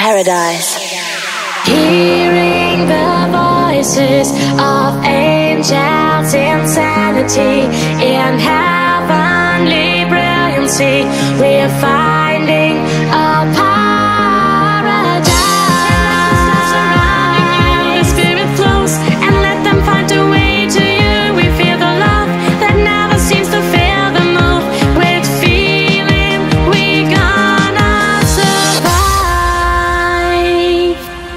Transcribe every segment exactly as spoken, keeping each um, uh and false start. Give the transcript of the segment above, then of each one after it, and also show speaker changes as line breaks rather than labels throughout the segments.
paradise. Hearing the voices of angels in sanity, in heavenly brilliancy, we're finding a paradise. Surrounding you, the spirit flows, and let them find a way to you. We feel the love that never seems to fail the move. With feeling, we gonna survive.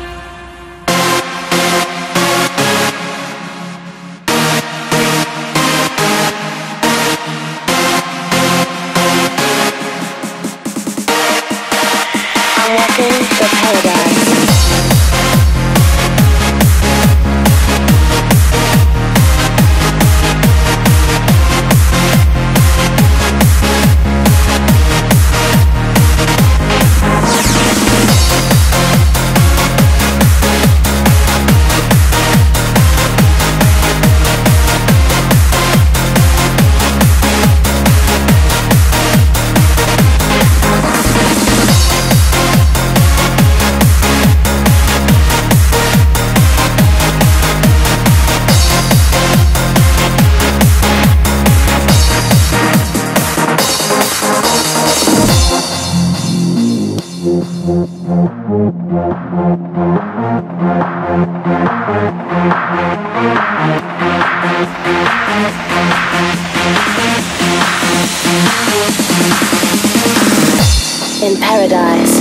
I'm walking the paradise. In paradise.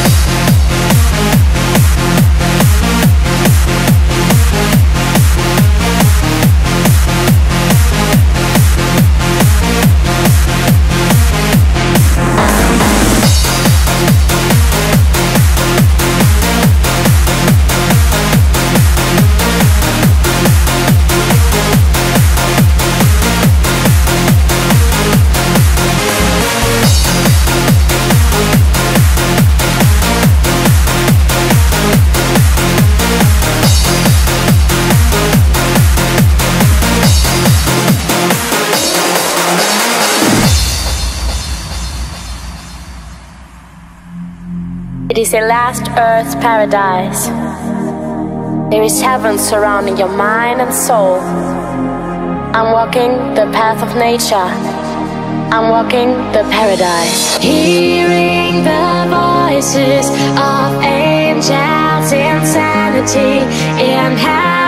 It is a last earth's paradise. There is heaven surrounding your mind and soul. I'm walking the path of nature. I'm walking the paradise. Hearing the voices of angels in sanity, in heaven.